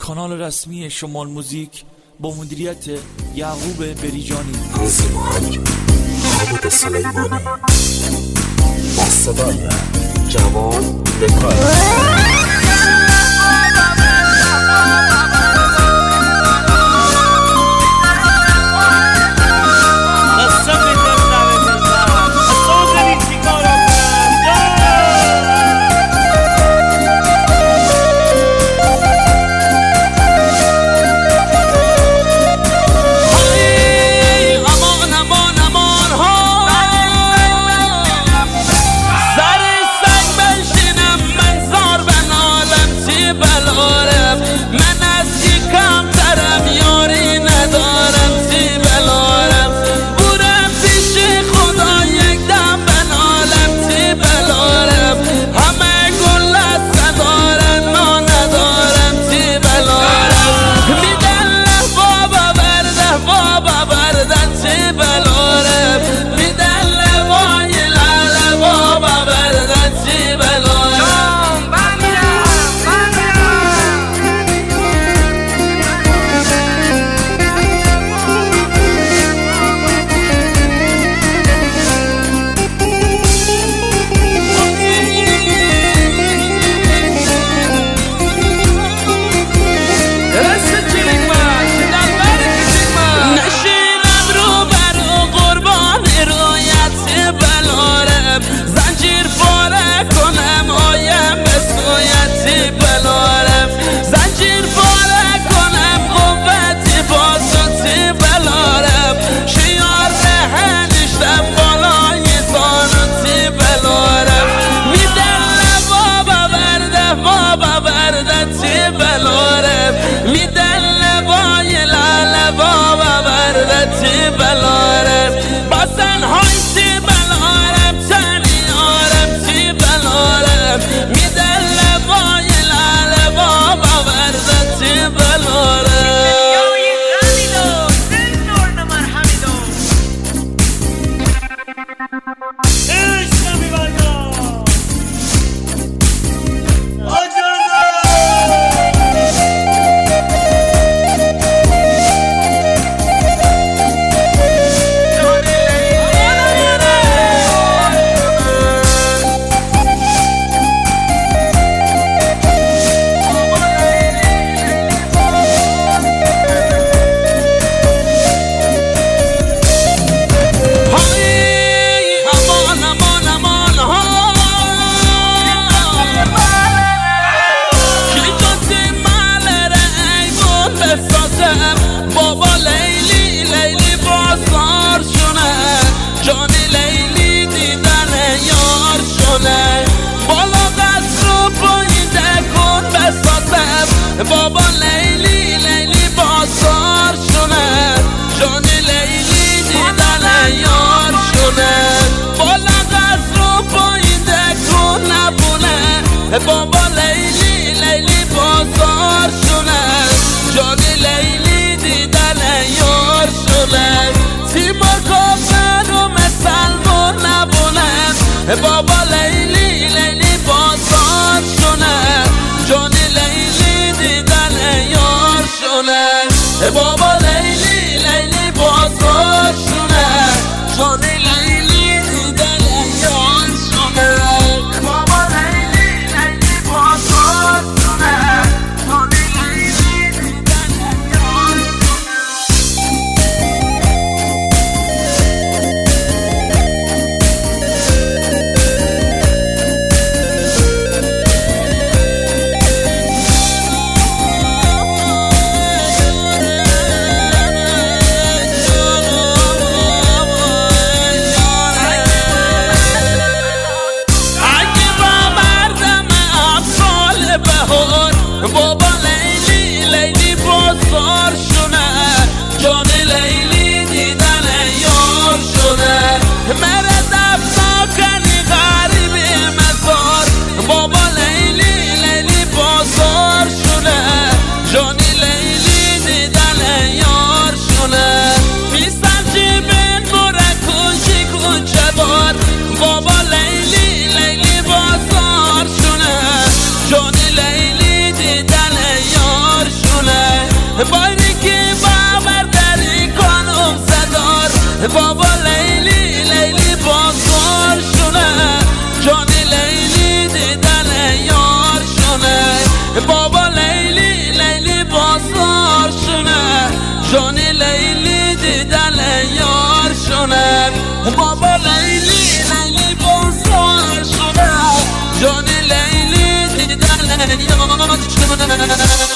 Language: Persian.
کانال رسمی شمال موزیک با مدیریت یعقوب بریجانی. تنظیم حامد سلیمانی با صدای جواد لکایی. بابا لیلی لیلی بازار شونه، جان لیلی دیدن یار شونه، بالا قصر رو پاییده کن نبونه. بابا لیلی لیلی بازار شونه، جان لیلی دیدن یار شونه، تیما کافر رو مسلمون نبونه. بابا لیلی لیلی بازار شونه، جان لیلی دیدن یار شونه. بابا لیلی لیلی بازار شونه، جان لیلی دیدن یار شونه. بابا لیلی لیلی بازار شونه، جان لیلی دیدن یار شونه. جان لیلی دیدن یاد شونه